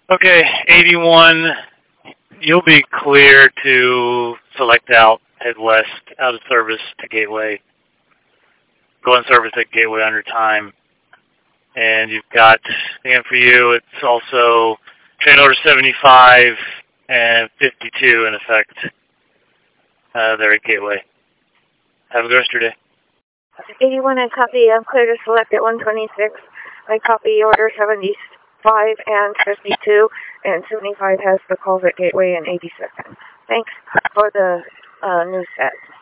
Okay, 81, you'll be clear to select out, head west, out of service to Gateway. Go in service at Gateway under time. And you've got, again for you, it's also train order 75 and 52 in effect there at Gateway. Have a good rest of your day. 81, I copy. I'm clear to select at 126. I copy order 75 and 52, and 75 has the calls at Gateway and 82nd. Thanks for the news set.